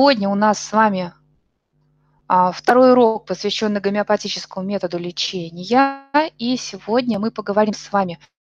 Сегодня у нас с вами второй урок, посвященный гомеопатическому методу лечения. И сегодня мы поговорим с вами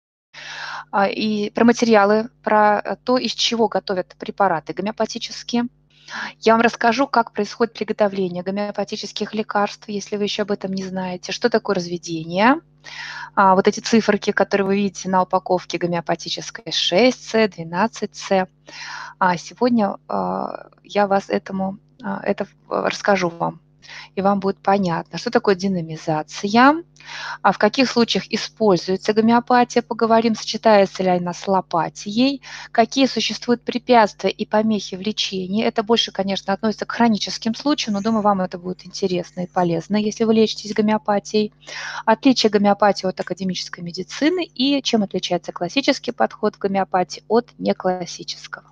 и про материалы, про то, из чего готовят препараты гомеопатические. Я вам расскажу, как происходит приготовление гомеопатических лекарств, если вы еще об этом не знаете, что такое разведение. Вот эти циферки, которые вы видите на упаковке гомеопатической 6С, 12С. Сегодня я вас это расскажу вам, и вам будет понятно, что такое динамизация, в каких случаях используется гомеопатия, поговорим, сочетается ли она с аллопатией, какие существуют препятствия и помехи в лечении. Это больше, конечно, относится к хроническим случаям, но думаю, вам это будет интересно и полезно, если вы лечитесь гомеопатией. Отличие гомеопатии от академической медицины и чем отличается классический подход к гомеопатии от неклассического.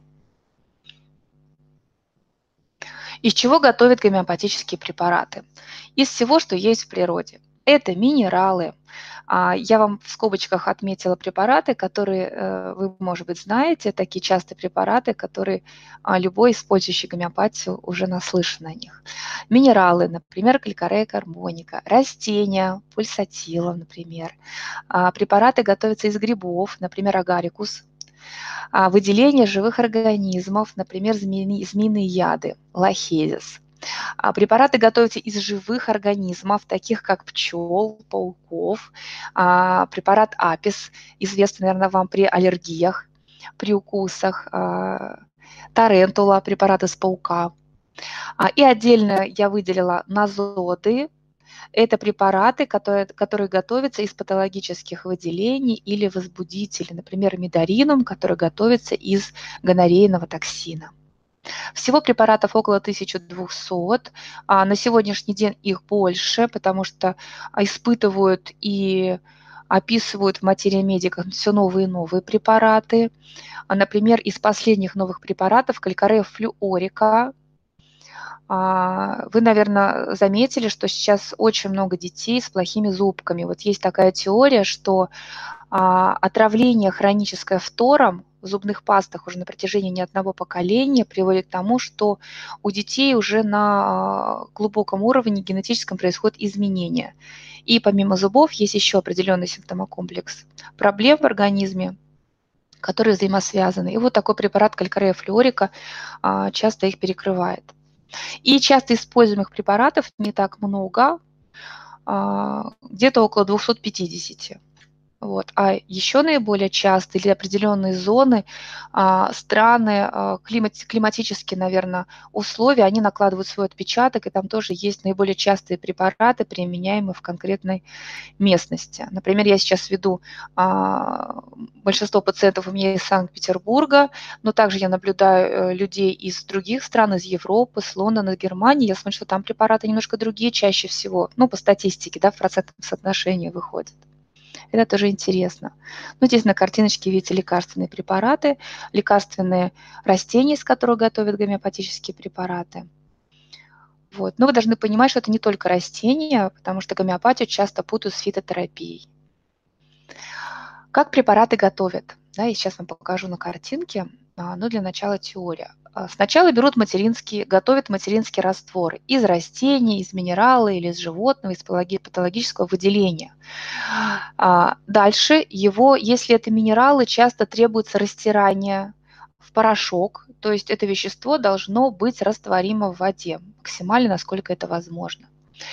Из чего готовят гомеопатические препараты? Из всего, что есть в природе. Это минералы. Я вам в скобочках отметила препараты, которые вы, может быть, знаете, такие частые препараты, которые любой, использующий гомеопатию, уже наслышан о них. Минералы, например, гликорея карбоника, растения, пульсатила, например. Препараты готовятся из грибов, например, агарикус, выделение живых организмов, например, змеиные яды, лохезис. Препараты готовятся из живых организмов, таких как пчел, пауков. Препарат апис, известный, наверное, вам при аллергиях, при укусах. Тарентула, препарат из паука. И отдельно я выделила назоды. Это препараты, которые готовятся из патологических выделений или возбудителей, например, мидаринум, который готовится из гонореейного токсина. Всего препаратов около 1200. На сегодняшний день их больше, потому что испытывают и описывают в материи медиков все новые и новые препараты. Например, из последних новых препаратов гликорея флюорика. Вы, наверное, заметили, что сейчас очень много детей с плохими зубками. Вот есть такая теория, что отравление хроническое фтором в зубных пастах уже на протяжении не одного поколения приводит к тому, что у детей уже на глубоком уровне генетическом происходят изменения. И помимо зубов есть еще определенный симптомокомплекс проблем в организме, которые взаимосвязаны. И вот такой препарат гликорея флюорика часто их перекрывает. И часто используемых препаратов не так много, где-то около 250. Вот. А еще наиболее часто или определенные зоны, страны, климатические, наверное, условия, они накладывают свой отпечаток, и там тоже есть наиболее частые препараты, применяемые в конкретной местности. Например, я сейчас веду большинство пациентов у меня из Санкт-Петербурга, но также я наблюдаю людей из других стран, из Европы, с Лондона, Германии. Я смотрю, что там препараты немножко другие чаще всего, ну, по статистике, да, в процентном соотношении выходят. Это тоже интересно. Ну, здесь на картиночке видите лекарственные препараты, лекарственные растения, из которых готовят гомеопатические препараты. Вот. Но вы должны понимать, что это не только растения, потому что гомеопатию часто путают с фитотерапией. Как препараты готовят? Да, я сейчас вам покажу на картинке, но для начала теория. Сначала берут готовят материнский раствор из растений, из минерала или из животного, из патологического выделения. Дальше его, если это минералы, часто требуется растирание в порошок, то есть это вещество должно быть растворимо в воде максимально, насколько это возможно.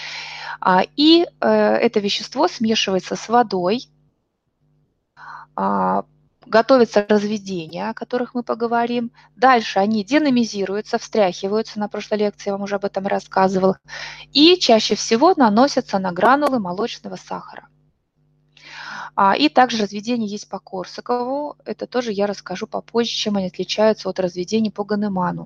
И это вещество смешивается с водой, готовится разведение, о которых мы поговорим. Дальше они динамизируются, встряхиваются, на прошлой лекции я вам уже об этом рассказывала, и чаще всего наносятся на гранулы молочного сахара. И также разведение есть по Корсакову, это тоже я расскажу попозже, чем они отличаются от разведений по Ганеману.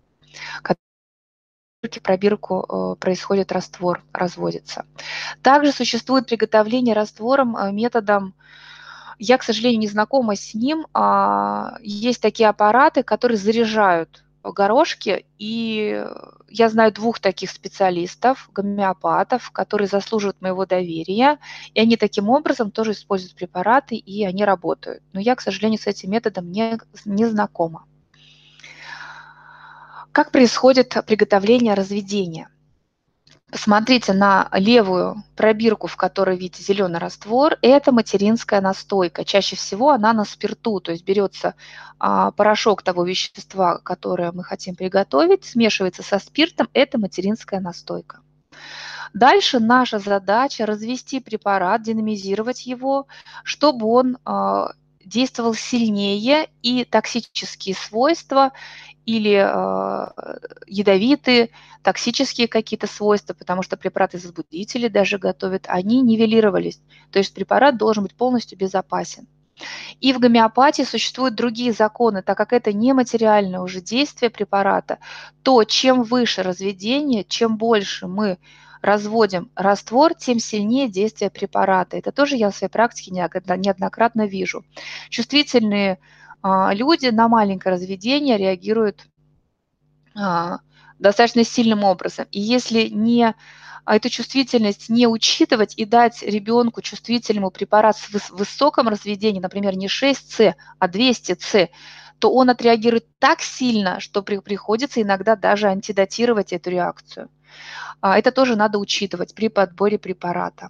В пробирку происходит раствор, разводится. Также существует приготовление раствором методом. Я, к сожалению, не знакома с ним. Есть такие аппараты, которые заряжают горошки, и я знаю 2 таких специалистов, гомеопатов, которые заслуживают моего доверия, и они таким образом тоже используют препараты, и они работают. Но я, к сожалению, с этим методом не знакома. Как происходит приготовление разведения? Посмотрите на левую пробирку, в которой видите зеленый раствор. Это материнская настойка. Чаще всего она на спирту, то есть берется порошок того вещества, которое мы хотим приготовить, смешивается со спиртом. Это материнская настойка. Дальше наша задача развести препарат, динамизировать его, чтобы он действовал сильнее и токсические свойства или ядовитые, токсические какие-то свойства, потому что препараты-возбудители даже готовят, они нивелировались. То есть препарат должен быть полностью безопасен. И в гомеопатии существуют другие законы, так как это нематериальное уже действие препарата, то чем выше разведение, чем больше мы разводим раствор, тем сильнее действие препарата. Это тоже я в своей практике неоднократно вижу. Чувствительные люди на маленькое разведение реагируют достаточно сильным образом. И если эту чувствительность не учитывать и дать ребенку чувствительному препарат с высоким разведением, например, не 6С, а 200С, то он отреагирует так сильно, что приходится иногда даже антидотировать эту реакцию. Это тоже надо учитывать при подборе препарата.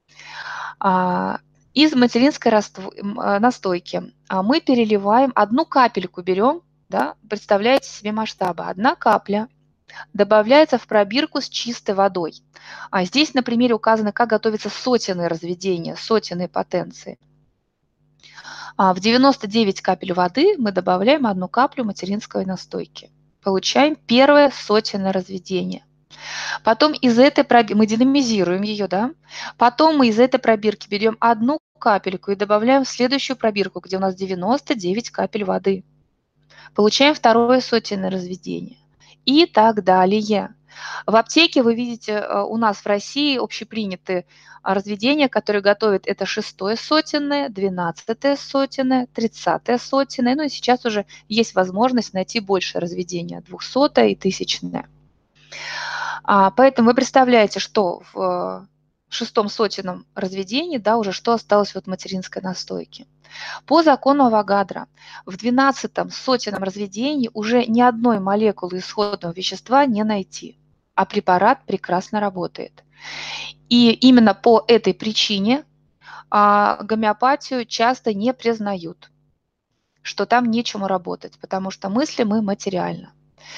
Из материнской настойки мы переливаем, одну капельку берем, да, представляете себе масштабы, 1 капля добавляется в пробирку с чистой водой. Здесь на примере указано, как готовится сотенное разведение, сотенные потенции. В 99 капель воды мы добавляем 1 каплю материнской настойки. Получаем первое сотенное разведение. Потом из этой пробирки, мы динамизируем ее, да? Потом мы из этой пробирки берем 1 капельку и добавляем в следующую пробирку, где у нас 99 капель воды. Получаем второе сотенное разведение. И так далее. В аптеке вы видите, у нас в России общепринятые разведения, которые готовят, это 6-е сотенное, 12-е сотенное, 30-е сотенное. Ну и сейчас уже есть возможность найти большее разведение, 200-е и 1000-е. Поэтому вы представляете, что в 6-м сотенном разведении, да, уже что осталось от материнской настойки. По закону Авогадро в 12-м сотенном разведении уже ни одной молекулы исходного вещества не найти, а препарат прекрасно работает. И именно по этой причине гомеопатию часто не признают, что там нечему работать, потому что мыслим мы материально.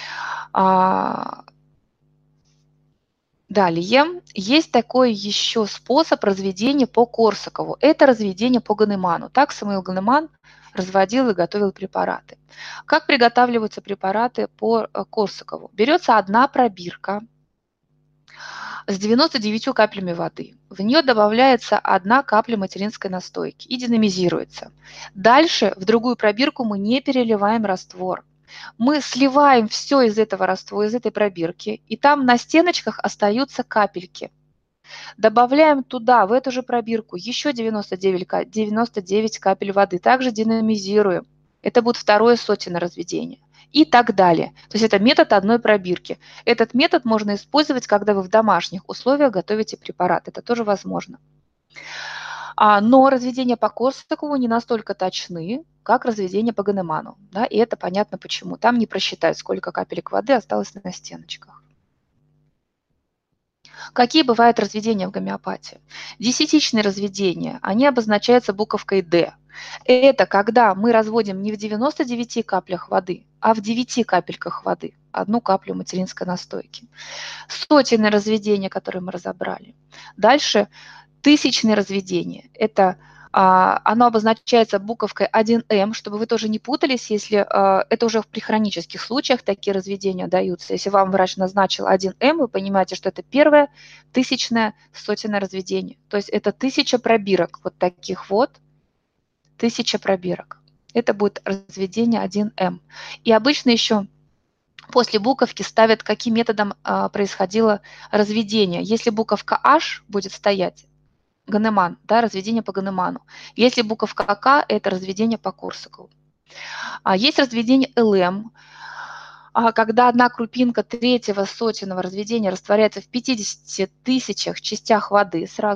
Далее есть такой еще способ разведения по Корсакову. Это разведение по Ганеману. Так Самуил Ганеман разводил и готовил препараты. Как приготавливаются препараты по Корсакову? Берется 1 пробирка с 99 каплями воды. В нее добавляется 1 капля материнской настойки и динамизируется. Дальше в другую пробирку мы не переливаем раствор. Мы сливаем все из этого раствора, из этой пробирки, и там на стеночках остаются капельки. Добавляем туда, в эту же пробирку, еще 99 капель воды. Также динамизируем. Это будет второе сотенное разведение. И так далее. То есть это метод 1 пробирки. Этот метод можно использовать, когда вы в домашних условиях готовите препарат. Это тоже возможно. Но разведения по Корсакову не настолько точны, как разведение по Ганеману. Да? И это понятно почему. Там не просчитают, сколько капелек воды осталось на стеночках. Какие бывают разведения в гомеопатии? Десятичные разведения, они обозначаются буковкой D. Это когда мы разводим не в 99 каплях воды, а в 9 капельках воды, 1 каплю материнской настойки. Сотенное разведение, которое мы разобрали. Дальше 1000-е разведение. Это оно обозначается буковкой 1М, чтобы вы тоже не путались, если это уже при хронических случаях такие разведения даются. Если вам врач назначил 1М, вы понимаете, что это первое 1000-е сотенное разведение. То есть это 1000 пробирок, вот таких вот, 1000 пробирок. Это будет разведение 1М. И обычно еще после буковки ставят, каким методом происходило разведение. Если буковка H будет стоять, Ганеман, да, разведение по Ганеману. Если буковка К, это разведение по Корсакову. Есть разведение ЛМ, когда 1 крупинка 3-го сотенного разведения растворяется в 50 тысячах частях воды сразу.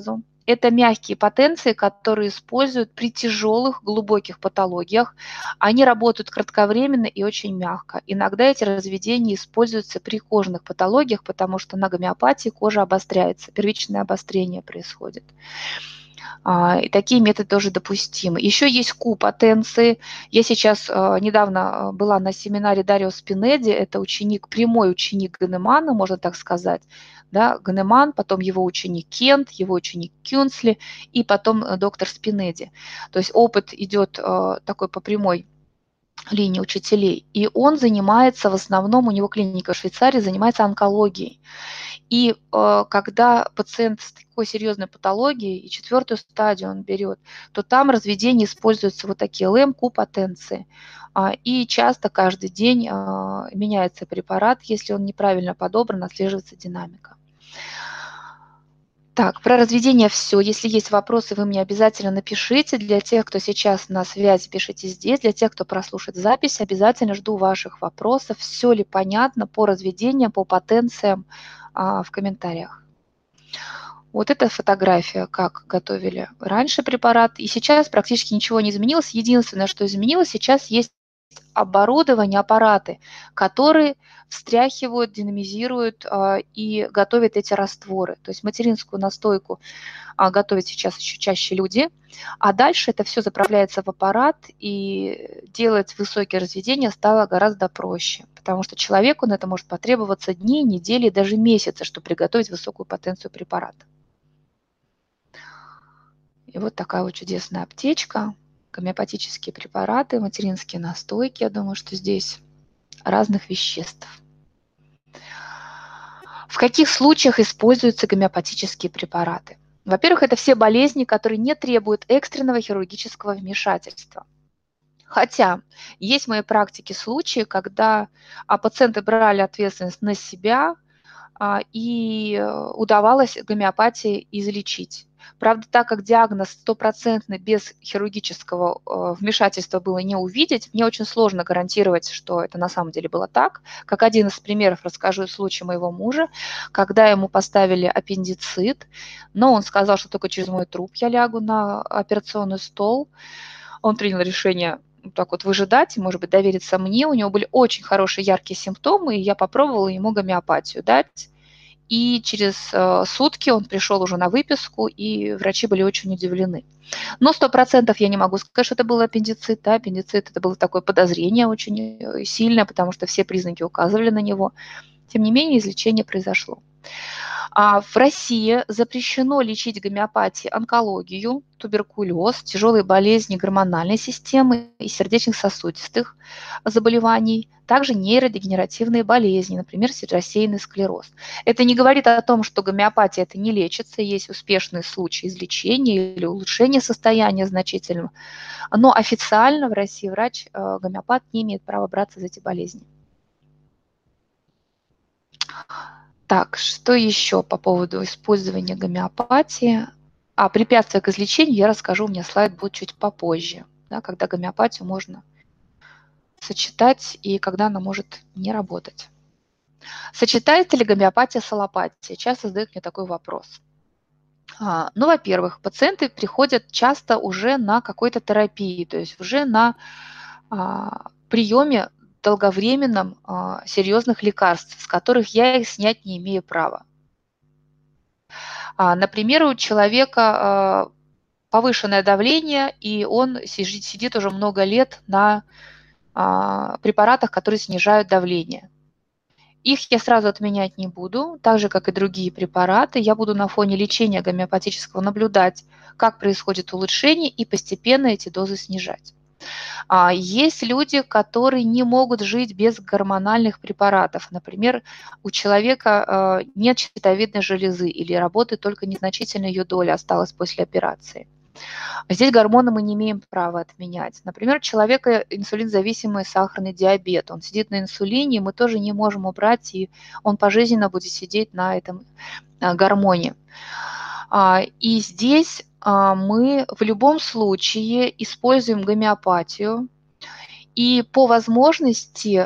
Это мягкие потенции, которые используют при тяжелых, глубоких патологиях. Они работают кратковременно и очень мягко. Иногда эти разведения используются при кожных патологиях, потому что на гомеопатии кожа обостряется, первичное обострение происходит. И такие методы тоже допустимы. Еще есть Q-потенции. Я сейчас недавно была на семинаре Дарио Спинеди, это ученик, прямой ученик Ганемана, можно так сказать. Да, Ганеман, потом его ученик Кент, его ученик Кюнсли и потом доктор Спинеди. То есть опыт идет такой по прямой линии учителей. И он занимается в основном, у него клиника в Швейцарии, занимается онкологией. И когда пациент с такой серьезной патологией, и 4-ю стадию он берет, то там разведение используются вот такие ЛМ-Q-потенции. И часто каждый день меняется препарат, если он неправильно подобран, отслеживается динамика. Так, про разведение все. Если есть вопросы, вы мне обязательно напишите. Для тех, кто сейчас на связи, пишите здесь. Для тех, кто прослушает запись, обязательно жду ваших вопросов. Все ли понятно по разведениям, по потенциям в комментариях. Вот эта фотография, как готовили раньше препарат. И сейчас практически ничего не изменилось. Единственное, что изменилось, сейчас есть оборудование, аппараты, которые встряхивают, динамизируют и готовят эти растворы. То есть материнскую настойку готовят сейчас еще чаще люди, а дальше это все заправляется в аппарат, и делать высокие разведения стало гораздо проще, потому что человеку на это может потребоваться дни, недели, даже месяцы, чтобы приготовить высокую потенцию препарата. И вот такая вот чудесная аптечка. Гомеопатические препараты, материнские настойки. Я думаю, что здесь разных веществ. В каких случаях используются гомеопатические препараты? Во-первых, это все болезни, которые не требуют экстренного хирургического вмешательства. Хотя есть в моей практике случаи, когда пациенты брали ответственность на себя, и удавалось гомеопатией излечить. Правда, так как диагноз стопроцентный без хирургического вмешательства было не увидеть, мне очень сложно гарантировать, что это на самом деле было так. Как один из примеров расскажу случай моего мужа, когда ему поставили аппендицит, но он сказал, что только через мой труп я лягу на операционный стол. Он принял решение так вот выжидать, может быть, довериться мне. У него были очень хорошие, яркие симптомы, и я попробовала ему гомеопатию дать. И через сутки он пришел уже на выписку, и врачи были очень удивлены. Но 100% я не могу сказать, что это был аппендицит. Да, аппендицит – это было такое подозрение очень сильное, потому что все признаки указывали на него. Тем не менее, излечение произошло. В России запрещено лечить гомеопатией онкологию, туберкулез, тяжелые болезни гормональной системы и сердечно сосудистых заболеваний, также нейродегенеративные болезни, например, рассеянный склероз. Это не говорит о том, что гомеопатия это не лечится, есть успешные случаи излечения или улучшения состояния значительного, но официально в России врач-гомеопат не имеет права браться за эти болезни. Так, что еще по поводу использования гомеопатии? Препятствия к излечению я расскажу, у меня слайд будет чуть попозже, да, когда гомеопатию можно сочетать и когда она может не работать. Сочетается ли гомеопатия с аллопатией? Часто задают мне такой вопрос. Ну, во-первых, пациенты приходят часто уже на какой-то терапии, то есть уже на приеме долговременном серьезных лекарств, с которых я их снять не имею права. Например, у человека повышенное давление, и он сидит уже много лет на препаратах, которые снижают давление. Их я сразу отменять не буду, так же, как и другие препараты. Я буду на фоне лечения гомеопатического наблюдать, как происходит улучшение, и постепенно эти дозы снижать. Есть люди, которые не могут жить без гормональных препаратов. Например, у человека нет щитовидной железы или работает только незначительная ее доля осталась после операции. Здесь гормоны мы не имеем права отменять. Например, у человека инсулинзависимый сахарный диабет. Он сидит на инсулине, мы тоже не можем убрать, и он пожизненно будет сидеть на этом гормоне. И здесь мы в любом случае используем гомеопатию и по возможности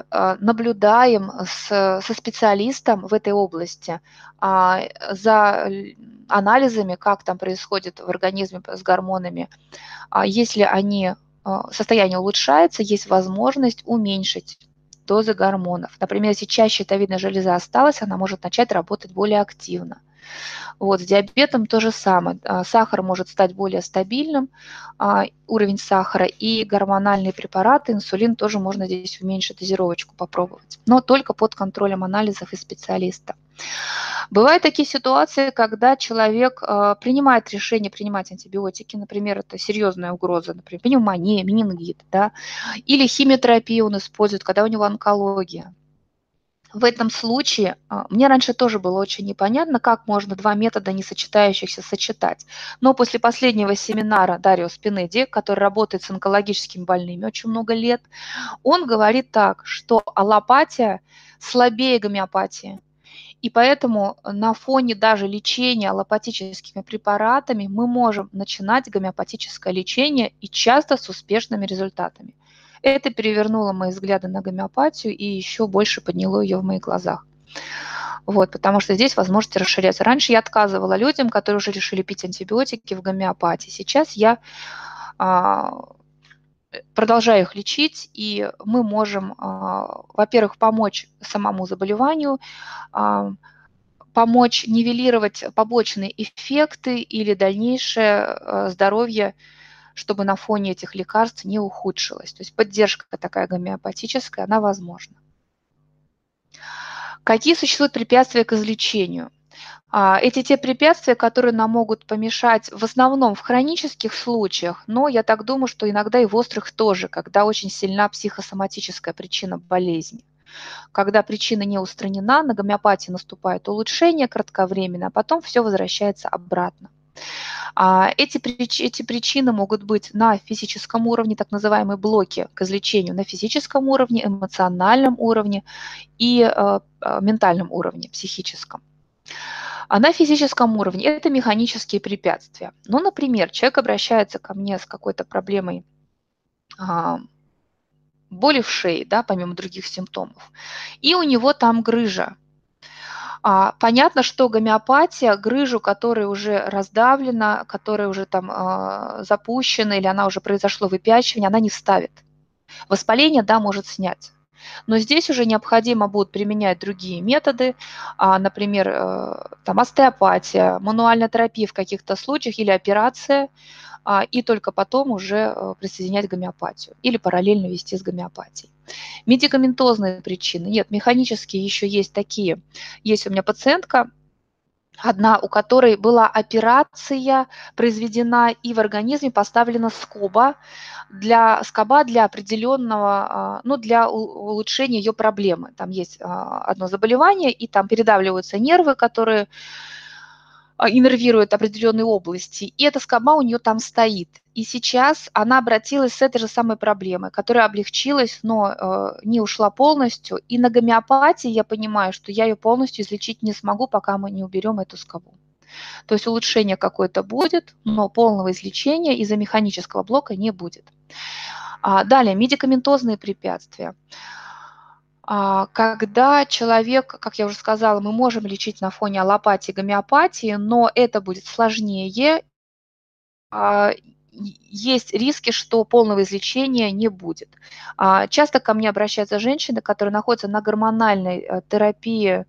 наблюдаем со специалистом в этой области за анализами, как там происходит в организме с гормонами. Если состояние улучшается, есть возможность уменьшить дозы гормонов. Например, если чаще щитовидная железа осталась, она может начать работать более активно. Вот, с диабетом то же самое. Сахар может стать более стабильным, уровень сахара, и гормональные препараты, инсулин тоже можно здесь уменьшить, дозировочку попробовать, но только под контролем анализов и специалиста. Бывают такие ситуации, когда человек принимает решение принимать антибиотики, например, это серьезная угроза, например, пневмония, менингит, да, или химиотерапию он использует, когда у него онкология. В этом случае мне раньше тоже было очень непонятно, как можно два метода несочетающихся сочетать. Но после последнего семинара Дарио Спинеди, который работает с онкологическими больными очень много лет, он говорит так, что аллопатия слабее гомеопатии. И поэтому на фоне даже лечения аллопатическими препаратами мы можем начинать гомеопатическое лечение, и часто с успешными результатами. Это перевернуло мои взгляды на гомеопатию и еще больше подняло ее в моих глазах. Вот, потому что здесь возможности расширяются. Раньше я отказывала людям, которые уже решили пить антибиотики в гомеопатии. Сейчас я продолжаю их лечить, и мы можем, во-первых, помочь самому заболеванию, помочь нивелировать побочные эффекты или дальнейшее здоровье, чтобы на фоне этих лекарств не ухудшилось. То есть поддержка такая гомеопатическая, она возможна. Какие существуют препятствия к излечению? Эти те препятствия, которые нам могут помешать в основном в хронических случаях, но я так думаю, что иногда и в острых тоже, когда очень сильна психосоматическая причина болезни. Когда причина не устранена, на гомеопатии наступает улучшение кратковременно, а потом все возвращается обратно. Эти причины могут быть на физическом уровне, так называемые блоки к излечению, на физическом уровне, эмоциональном уровне и ментальном уровне, психическом. А на физическом уровне это механические препятствия. Ну, например, человек обращается ко мне с какой-то проблемой боли в шее, да, помимо других симптомов, и у него там грыжа. Понятно, что гомеопатия грыжу, которая уже раздавлена, которая уже там запущена или она уже произошло выпячивание, она не ставит. Воспаление, да, может снять. Но здесь уже необходимо будет применять другие методы, например, там остеопатия, мануальная терапия в каких-то случаях или операция, и только потом уже присоединять гомеопатию или параллельно вести с гомеопатией. Медикаментозные причины. Нет, механические еще есть такие. Есть у меня пациентка, одна, у которой была операция произведена и в организме поставлена скоба для определенного, ну, для улучшения ее проблемы. Там есть одно заболевание, и там передавливаются нервы, которые иннервирует определенные области, и эта скоба у нее там стоит. И сейчас она обратилась с этой же самой проблемой, которая облегчилась, но не ушла полностью. И на гомеопатии я понимаю, что я ее полностью излечить не смогу, пока мы не уберем эту скобу. То есть улучшение какое-то будет, но полного излечения из-за механического блока не будет. Далее, медикаментозные препятствия. Когда человек, как я уже сказала, мы можем лечить на фоне аллопатии, гомеопатии, но это будет сложнее. Есть риски, что полного излечения не будет. Часто ко мне обращаются женщины, которые находятся на гормональной терапии,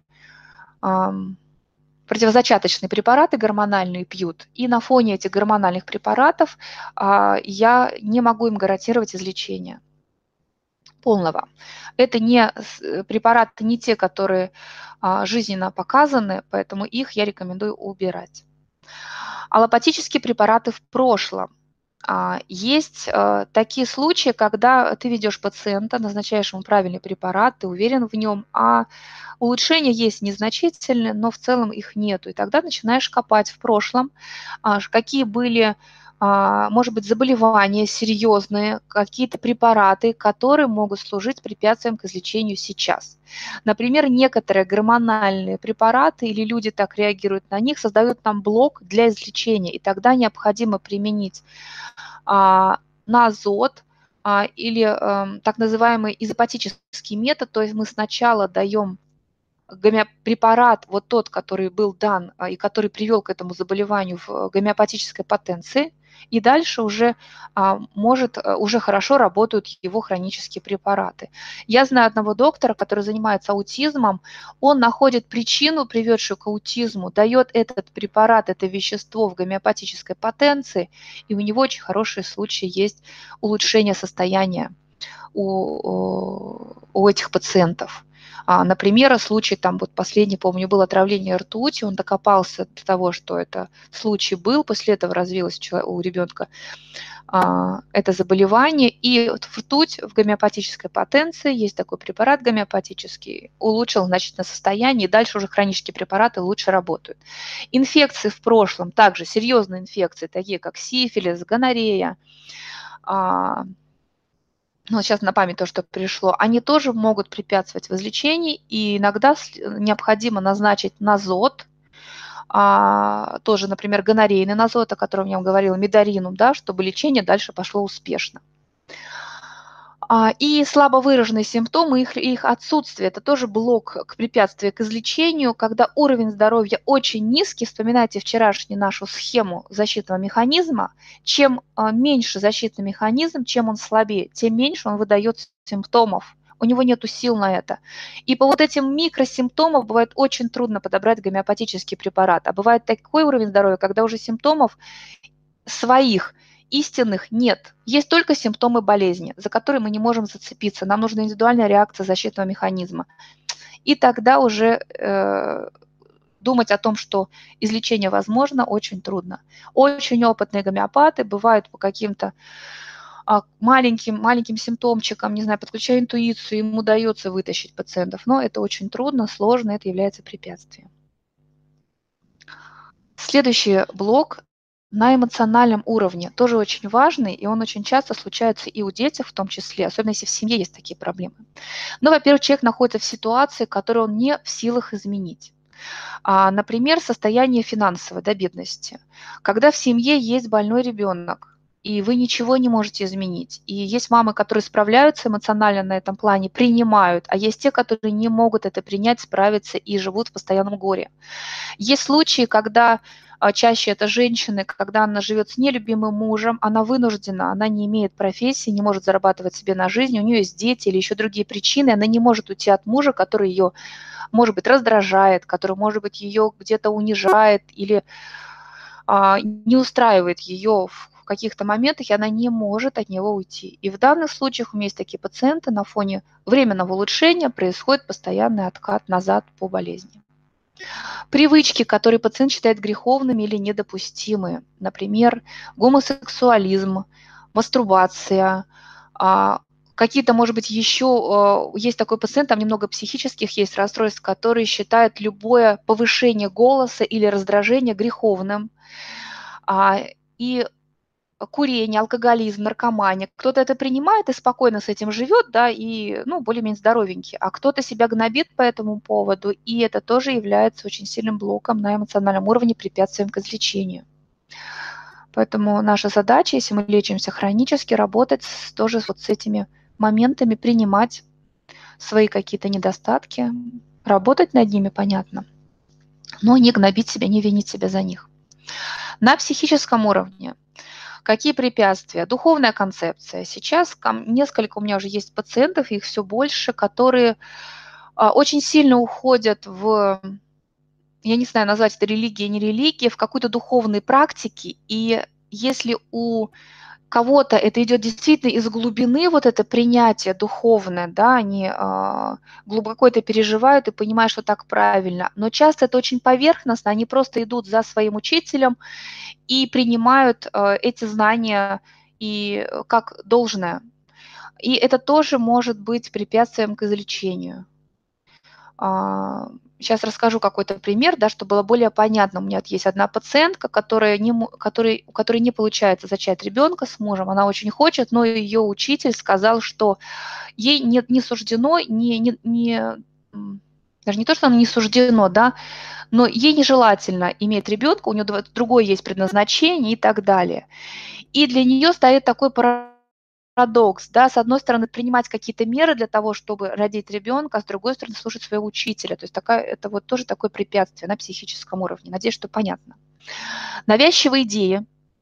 противозачаточные препараты гормональные пьют, и на фоне этих гормональных препаратов я не могу им гарантировать излечение полного. Это не препараты, не те, которые жизненно показаны, поэтому их я рекомендую убирать. Аллопатические препараты в прошлом. Есть такие случаи, когда ты ведешь пациента, назначаешь ему правильный препарат, ты уверен в нем, а улучшения есть незначительные, но в целом их нету. И тогда начинаешь копать в прошлом, какие были, может быть, заболевания серьезные, какие-то препараты, которые могут служить препятствием к излечению сейчас. Например, некоторые гормональные препараты или люди так реагируют на них, создают нам блок для излечения, и тогда необходимо применить на азот или так называемый изопатический метод, то есть мы сначала даем препарат, вот тот, который был дан и который привел к этому заболеванию в гомеопатической потенции, и дальше уже уже хорошо работают его хронические препараты. Я знаю одного доктора, который занимается аутизмом, он находит причину, приведшую к аутизму, дает этот препарат, это вещество в гомеопатической потенции, и у него очень хорошие случаи есть улучшения состояния у этих пациентов. Например, случай, там вот последний, помню, был отравление ртутью, он докопался до того, что это случай был, после этого развилось у ребенка это заболевание, и ртуть в гомеопатической потенции, есть такой препарат гомеопатический, улучшил значительно состояние, и дальше уже хронические препараты лучше работают. Инфекции в прошлом, также серьезные инфекции, такие как сифилис, гонорея, ну, сейчас на память то, что пришло, они тоже могут препятствовать возлечению, и иногда необходимо назначить назот, тоже, например, гонорейный назот, о котором я вам говорила, мидаринум, да, чтобы лечение дальше пошло успешно. И слабо выраженные симптомы, их отсутствие, это тоже блок к препятствию к излечению, когда уровень здоровья очень низкий, вспоминайте вчерашнюю нашу схему защитного механизма, чем меньше защитный механизм, чем он слабее, тем меньше он выдает симптомов, у него нет сил на это. И по вот этим микросимптомам бывает очень трудно подобрать гомеопатический препарат, а бывает такой уровень здоровья, когда уже симптомов своих истинных нет. Есть только симптомы болезни, за которые мы не можем зацепиться. Нам нужна индивидуальная реакция защитного механизма. И тогда уже думать о том, что излечение возможно, очень трудно. Очень опытные гомеопаты бывают по каким-то маленьким симптомчикам, не знаю, подключая интуицию, им удается вытащить пациентов, но это очень трудно, сложно, это является препятствием. Следующий блок на эмоциональном уровне тоже очень важный, и он очень часто случается и у детей в том числе, особенно если в семье есть такие проблемы. Но, во-первых, человек находится в ситуации, которую он не в силах изменить. Например, состояние финансовой, да, бедности. Когда в семье есть больной ребенок, и вы ничего не можете изменить. И есть мамы, которые справляются эмоционально на этом плане, принимают, а есть те, которые не могут это принять, справиться и живут в постоянном горе. Есть случаи, когда чаще это женщины, когда она живет с нелюбимым мужем, она вынуждена, она не имеет профессии, не может зарабатывать себе на жизнь, у нее есть дети или еще другие причины, она не может уйти от мужа, который ее, может быть, раздражает, который, может быть, ее где-то унижает или не устраивает ее в каких-то моментах, и она не может от него уйти. И в данных случаях у меня есть такие пациенты, на фоне временного улучшения происходит постоянный откат назад по болезни. Привычки, которые пациент считает греховными или недопустимые. Например, гомосексуализм, мастурбация, какие-то, может быть, еще есть такой пациент, там немного психических есть расстройств, которые считают любое повышение голоса или раздражение греховным. И курение, алкоголизм, наркомания. Кто-то это принимает и спокойно с этим живет, да, и, ну, более-менее здоровенький, а кто-то себя гнобит по этому поводу, и это тоже является очень сильным блоком на эмоциональном уровне, препятствием к излечению. Поэтому наша задача, если мы лечимся хронически, работать тоже вот с этими моментами, принимать свои какие-то недостатки, работать над ними, понятно, но не гнобить себя, не винить себя за них. На психическом уровне какие препятствия? Духовная концепция. Сейчас несколько у меня уже есть пациентов, их все больше, которые очень сильно уходят в, я не знаю, назвать это религией, не религией, в какой-то духовной практике. И если у кого-то это идет действительно из глубины, вот это принятие духовное, да, они глубоко это переживают и понимают, что так правильно. Но часто это очень поверхностно, они просто идут за своим учителем и принимают эти знания и как должное. И это тоже может быть препятствием к излечению. Сейчас расскажу какой-то пример, да, чтобы было более понятно. У меня есть одна пациентка, у которой не получается зачать ребенка с мужем. Она очень хочет, но ее учитель сказал, что ей не суждено, даже не то, что она не суждено, да, но ей нежелательно иметь ребенка, у нее другое есть предназначение и так далее. И для нее стоит такой парадокс, да, с одной стороны, принимать какие-то меры для того, чтобы родить ребенка, а с другой стороны, слушать своего учителя. То есть это вот тоже такое препятствие на психическом уровне. Надеюсь, что понятно. Навязчивые идеи.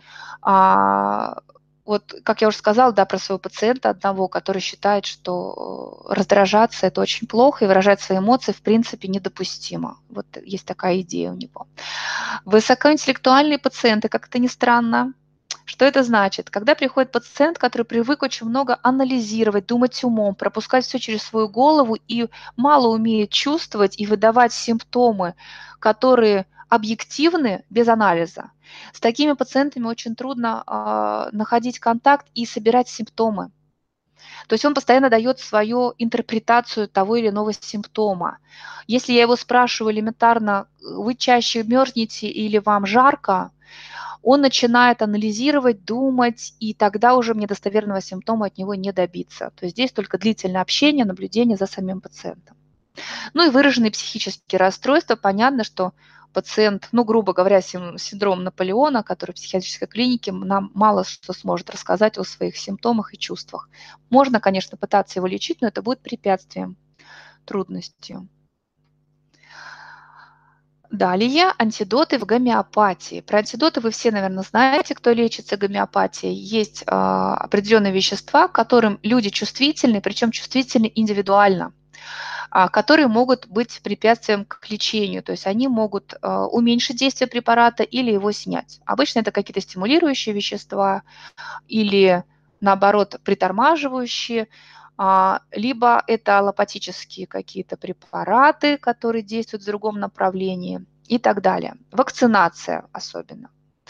Вот, как я уже сказала, да, про своего пациента одного, который считает, что раздражаться – это очень плохо, и выражать свои эмоции, в принципе, недопустимо. Вот есть такая идея у него. Высокоинтеллектуальные пациенты, как это ни странно. Что это значит? Когда приходит пациент, который привык очень много анализировать, думать умом, пропускать все через свою голову и мало умеет чувствовать и выдавать симптомы, которые объективны без анализа, с такими пациентами очень трудно находить контакт и собирать симптомы. То есть он постоянно дает свою интерпретацию того или иного симптома. Если я его спрашиваю элементарно, вы чаще мерзнете или вам жарко, он начинает анализировать, думать, и тогда уже мне достоверного симптома от него не добиться. То есть здесь только длительное общение, наблюдение за самим пациентом. Ну и выраженные психические расстройства. Понятно, что пациент, ну, грубо говоря, синдром Наполеона, который в психиатрической клинике нам мало что сможет рассказать о своих симптомах и чувствах. Можно, конечно, пытаться его лечить, но это будет препятствием, трудностью. Далее антидоты в гомеопатии. Про антидоты вы все, наверное, знаете, кто лечится гомеопатией. Есть определенные вещества, к которым люди чувствительны, причем чувствительны индивидуально, которые могут быть препятствием к лечению. То есть они могут уменьшить действие препарата или его снять. Обычно это какие-то стимулирующие вещества или, наоборот, притормаживающие, либо это аллопатические какие-то препараты, которые действуют в другом направлении и так далее. Вакцинация особенно.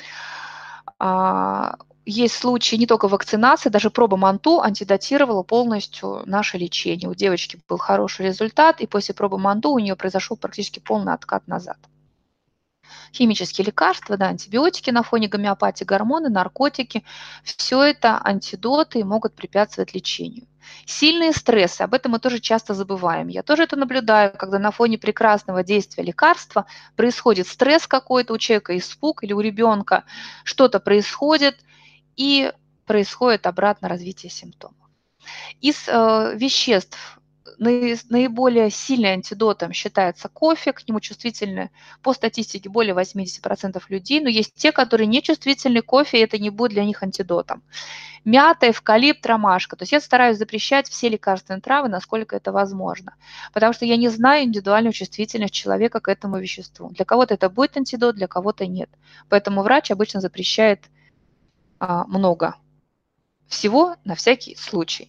Есть случаи не только вакцинации, даже проба Манту антидотировала полностью наше лечение. У девочки был хороший результат, и после пробы Манту у нее произошел практически полный откат назад. Химические лекарства, да, антибиотики на фоне гомеопатии, гормоны, наркотики – все это антидоты и могут препятствовать лечению. Сильные стрессы, об этом мы тоже часто забываем. Я тоже это наблюдаю, когда на фоне прекрасного действия лекарства происходит стресс какой-то у человека, испуг, или у ребенка что-то происходит, и происходит обратно развитие симптомов. Из веществ наиболее сильным антидотом считается кофе, к нему чувствительны по статистике более 80% людей, но есть те, которые не чувствительны к кофе, и это не будет для них антидотом. Мята, эвкалипт, ромашка. То есть я стараюсь запрещать все лекарственные травы, насколько это возможно, потому что я не знаю индивидуальную чувствительность человека к этому веществу. Для кого-то это будет антидот, для кого-то нет. Поэтому врач обычно запрещает много всего на всякий случай.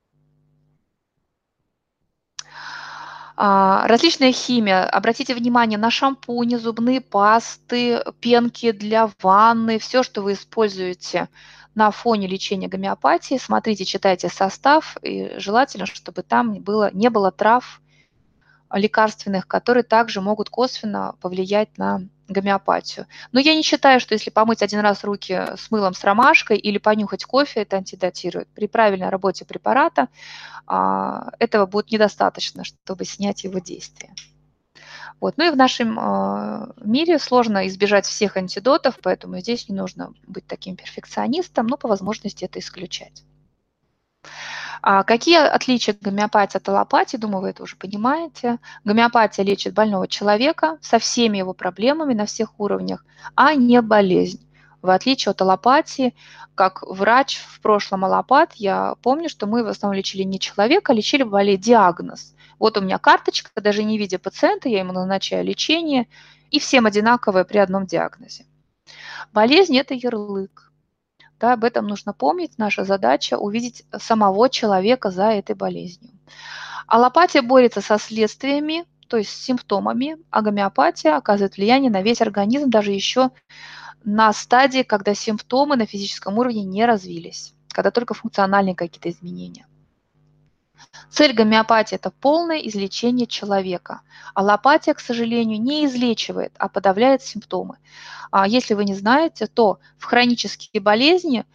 Различная химия. Обратите внимание на шампуни, зубные пасты, пенки для ванны, все, что вы используете на фоне лечения гомеопатии. Смотрите, читайте состав, и желательно, чтобы там не было трав лекарственных, которые также могут косвенно повлиять на гомеопатию. Но я не считаю, что если помыть один раз руки с мылом с ромашкой или понюхать кофе, это антидотирует. При правильной работе препарата этого будет недостаточно, чтобы снять его действие. Вот. Ну и в нашем мире сложно избежать всех антидотов, поэтому здесь не нужно быть таким перфекционистом, но по возможности это исключать. Какие отличия гомеопатии от аллопатии? Думаю, вы это уже понимаете. Гомеопатия лечит больного человека со всеми его проблемами на всех уровнях, а не болезнь. В отличие от аллопатии, как врач в прошлом аллопат, я помню, что мы в основном лечили не человека, а лечили диагноз. Вот у меня карточка, даже не видя пациента, я ему назначаю лечение, и всем одинаковое при одном диагнозе. Болезнь – это ярлык. Да, об этом нужно помнить. Наша задача – увидеть самого человека за этой болезнью. Аллопатия борется со следствиями, то есть с симптомами, а гомеопатия оказывает влияние на весь организм, даже еще на стадии, когда симптомы на физическом уровне не развились, когда только функциональные какие-то изменения. Цель гомеопатии – это полное излечение человека. Аллопатия, к сожалению, не излечивает, а подавляет симптомы. Если вы не знаете, то в хронические болезни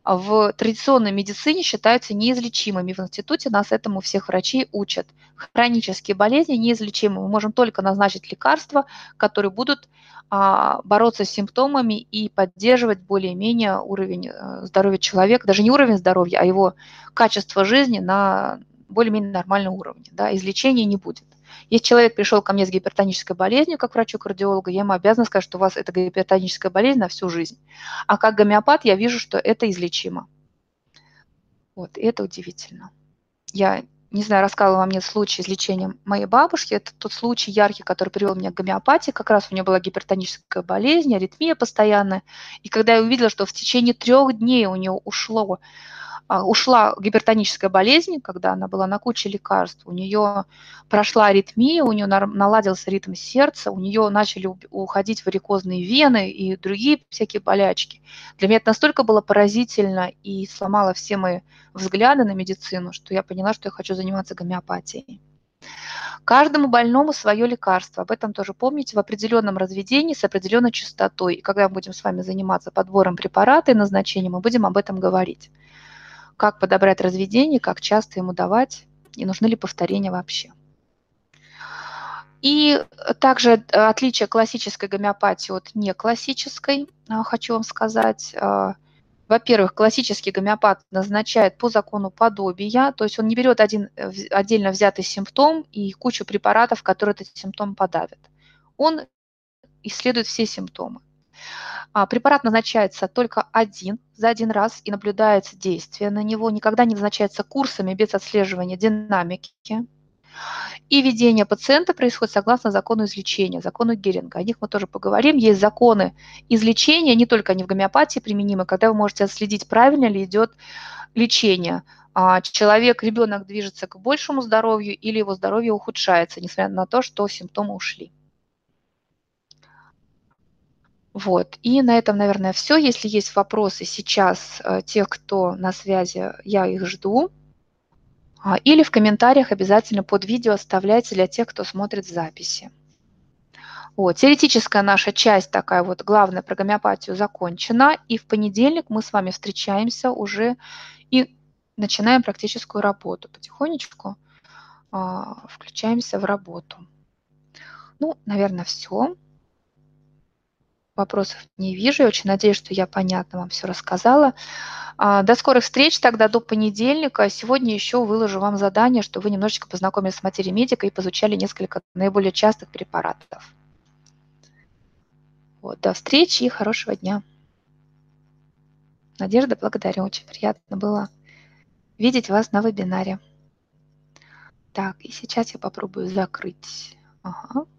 в традиционной медицине считаются неизлечимыми. В институте нас этому всех врачей учат. Хронические болезни неизлечимы. Мы можем только назначить лекарства, которые будут бороться с симптомами и поддерживать более-менее уровень здоровья человека, даже не уровень здоровья, а его качество жизни на более-менее нормальном уровне. Да, излечения не будет. Если человек пришел ко мне с гипертонической болезнью, как врачу-кардиологу, я ему обязана сказать, что у вас это гипертоническая болезнь на всю жизнь. А как гомеопат я вижу, что это излечимо. Вот, и это удивительно. Я не знаю, рассказывала вам мне случай излечения моей бабушки. Это тот случай яркий, который привел меня к гомеопатии. Как раз у нее была гипертоническая болезнь, аритмия постоянная. И когда я увидела, что в течение 3 дней у нее ушла гипертоническая болезнь, когда она была на куче лекарств, у нее прошла аритмия, у нее наладился ритм сердца, у нее начали уходить варикозные вены и другие всякие болячки. Для меня это настолько было поразительно и сломало все мои взгляды на медицину, что я поняла, что я хочу заниматься гомеопатией. Каждому больному свое лекарство. Об этом тоже помните, в определенном разведении с определенной частотой. И когда мы будем с вами заниматься подбором препарата и назначением, мы будем об этом говорить. Как подобрать разведение, как часто ему давать, и нужны ли повторения вообще. И также отличие классической гомеопатии от неклассической, хочу вам сказать. Во-первых, классический гомеопат назначает по закону подобия, то есть он не берет один отдельно взятый симптом и кучу препаратов, которые этот симптом подавят. Он исследует все симптомы. Препарат назначается только за один раз и наблюдается действие на него, никогда не назначается курсами без отслеживания динамики. И ведение пациента происходит согласно закону излечения, закону Геринга. О них мы тоже поговорим. Есть законы излечения, не только они в гомеопатии применимы, когда вы можете отследить, правильно ли идет лечение. Человек, ребенок движется к большему здоровью или его здоровье ухудшается, несмотря на то, что симптомы ушли. Вот. И на этом, наверное, все. Если есть вопросы сейчас, тех, кто на связи, я их жду. Или в комментариях обязательно под видео оставляйте для тех, кто смотрит записи. Вот. Теоретическая наша часть, такая вот главная про гомеопатию, закончена. И в понедельник мы с вами встречаемся уже и начинаем практическую работу. Потихонечку включаемся в работу. Ну, наверное, все. Вопросов не вижу. Я очень надеюсь, что я понятно вам все рассказала. До скорых встреч тогда, до понедельника. Сегодня еще выложу вам задание, что вы немножечко познакомились с материей медика и поизучали несколько наиболее частых препаратов. Вот, до встречи и хорошего дня. Надежда, благодарю. Очень приятно было видеть вас на вебинаре. Так, и сейчас я попробую закрыть. Ага.